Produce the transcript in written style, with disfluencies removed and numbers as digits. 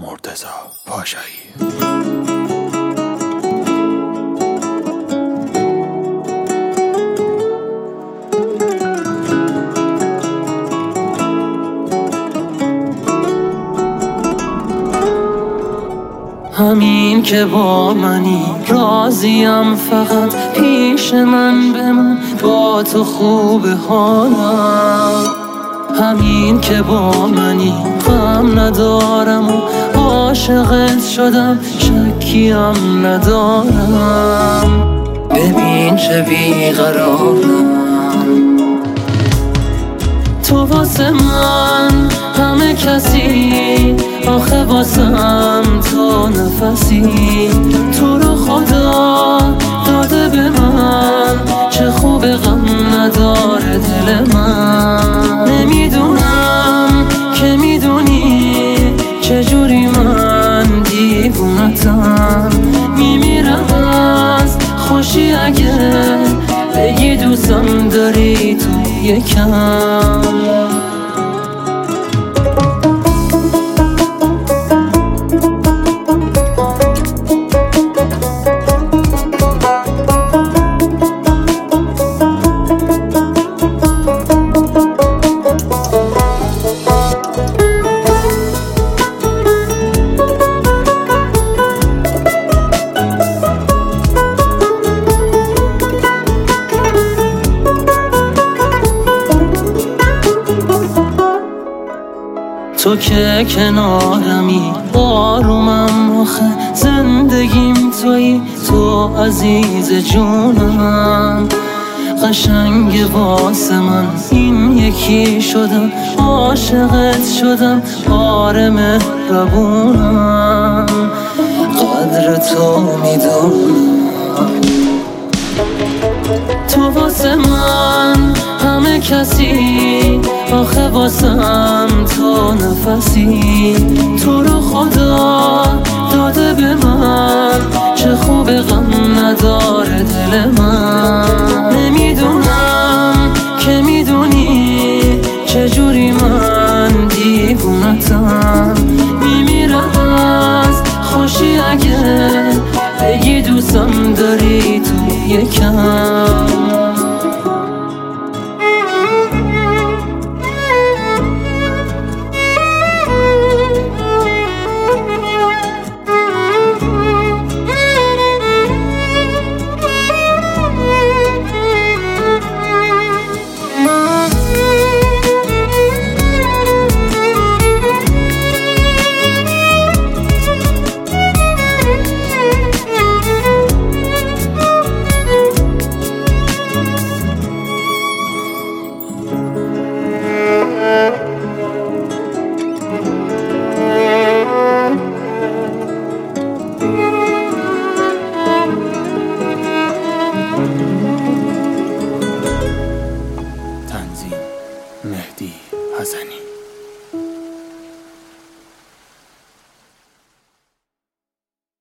مرتضی پاشایی. همین که با منی راضیم، فقط پیش من بمون، با تو خوب حالم. همین که با منی غم ندارم و عاشقت شدم، شکیم ندارم. ببین چه بیقرارم، تو واسه من همه کسی، آخه واسم تو نفسی. تو رو خدا داده به من، چه خوب غم نداره دل من. نمیدونم که میدونی چجوری من دیوونتم. میمیرم از خوشی اگه بگی دوستم داری تو یکم. تو که کنارمی آرومم، آخه زندگیم تویی، تو عزیز جونم. قشنگ واسه من این یکی شدم، عاشقت شدم، آره مهربونم. قدر تو میدونم، تو واسه من همه کسی، آخه واسم تو نفسی. تو رو خدا داده به من، چه خوب غم نداره دل من. نمیدونم که میدونی چجوری من دیوونتم. میمیرم از خوشی اگه بگی دوستم داری تو یکم. تنظیم مهدی حسنی.